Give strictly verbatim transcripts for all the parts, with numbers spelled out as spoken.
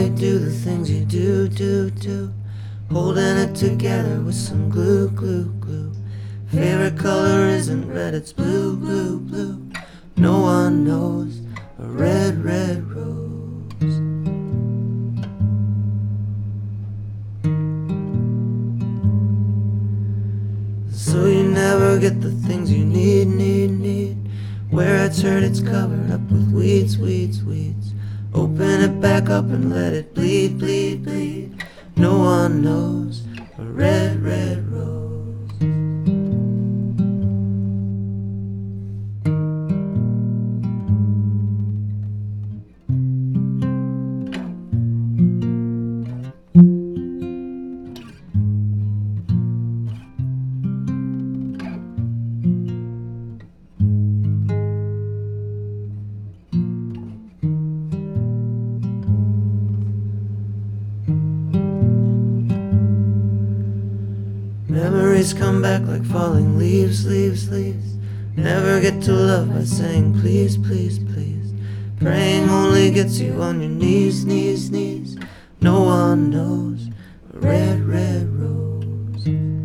night, do the things you do, do, do. Holding it together with some glue, glue, glue. Favorite color isn't red, it's blue, blue, blue. No one knows a red, red rose. So you never get the things you need, need, need. Where it's hurt, it's covered up with weeds, weeds, weeds. Open it back up and let it bleed, bleed, bleed. No one knows a red, red rose. Memories come back like falling leaves, leaves, leaves. Never get to love by saying please, please, please. Praying only gets you on your knees, knees, knees. No one knows a red, red rose.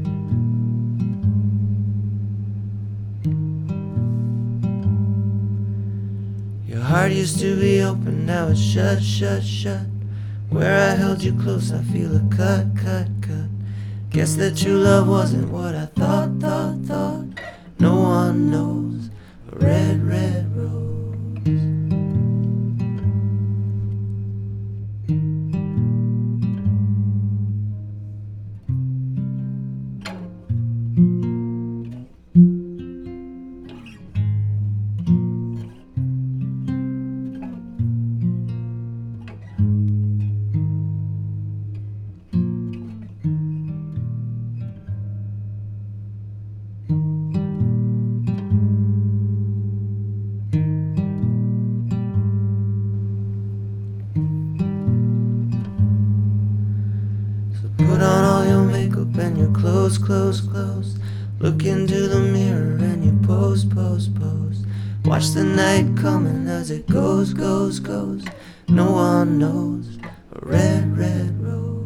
Your heart used to be open, now it's shut, shut, shut. Where I held you close, I feel a cut, cut, cut. Guess that true love wasn't what I thought, thought, thought. No one knows a red, red rose. Put on all your makeup and your clothes, clothes, clothes. Look into the mirror and you pose, pose, pose. Watch the night coming as it goes, goes, goes. No one knows a red, red rose.